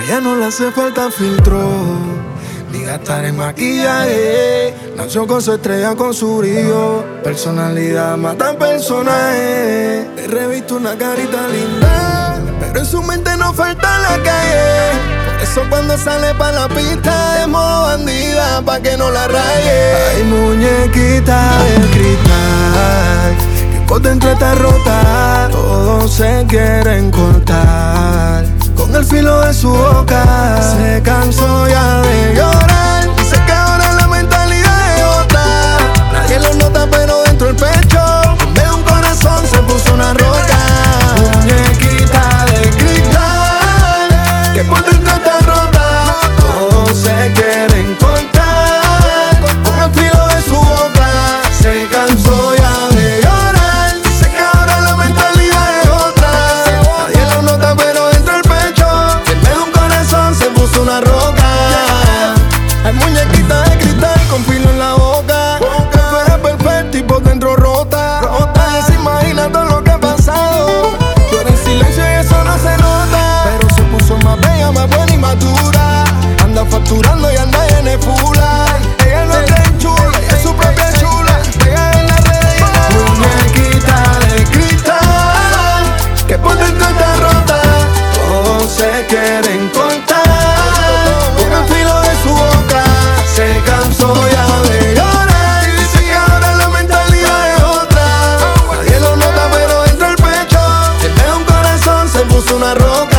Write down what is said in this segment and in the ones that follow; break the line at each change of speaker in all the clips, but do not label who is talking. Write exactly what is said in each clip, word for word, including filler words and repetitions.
ella no le hace falta filtro ni gastar en maquillaje. Nació con su estrella, con su brillo. Personalidad mata personaje. He revisto una carita linda, pero en su mente no falta la calle. Por eso cuando sale pa' la pista es modo bandida, pa' que no la raye. Ay, muñequita de cristal, que por dentro está rota. Todos se quieren cortar con el filo de su boca. Se cansó ya de llorar, dice que ahora la mentalidad es otra. Nadie lo nota pero dentro del pecho, en vez de un corazón se puso una roca. Muñequita de cristal, que por dentro está rota. Todos se quieren cortar con el filo de su boca. Se cansó ya de llorar, dice que ahora la mentalidad es otra. Nadie lo nota pero dentro del pecho, en vez de un corazón se puso una roca. Hay muñequita de cristal con filo en la boca. Tú eres perfecta y por dentro rota. Nadie se imagina todo lo que ha pasado. Tú eres silencio y eso no se nota, pero se puso más bella, más buena y madura. Anda facturando y anda en el fula. Ella no es tan chula, ella es su propia chula. Pega en las redes. Muñequita de cristal, que por dentro está rota. Todos se quieren cortar con el filo de su boca. Se cansó ya de llorar, dice que ahora la mentalidad es otra. Nadie lo nota pero dentro del pecho, en vez de un corazón se puso una roca.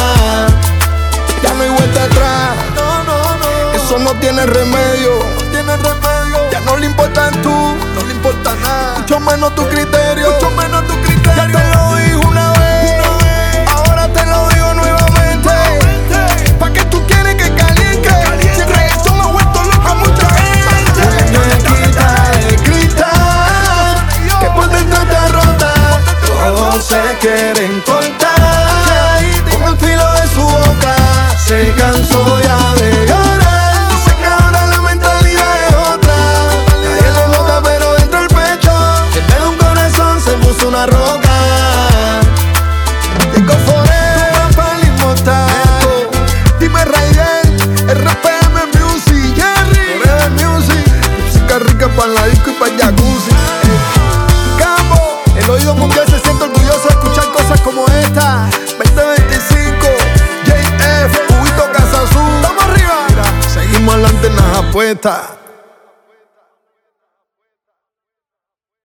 Ya no hay vuelta atrás, no, no, no. Eso no tiene remedio, no tiene remedio. Ya no le importa tú, no le importa nada. Mucho menos tu criterio, mucho menos tu criterio. Ya te lo dijo una vez, una vez. Ahora te lo digo nuevamente, nuevamente. ¿Pa' qué tú quieres que caliente? Si el reggaetón ha vuelto loco a mucha gente. Muñequita de cristal, que por dentro está rota. Todos se quieren cortar con el filo de su boca. Se cansó ya de llorar, dice que ahora la mentalidad es otra. Nadie lo nota pero dentro del pecho, en vez de un corazón se puso una roca. Digo Forever, pa'l inmortal. Dime Raiden, R P M Music, Jerry, Forever Music. Música rica pa' la disco y pa' jacuzzi. Campo, el oído mundial se siente orgulloso de escuchar cosas como esta. veinte veinticinco, J F, Cubito Casa Azul. Vamos arriba, mira, seguimos adelante en las apuestas.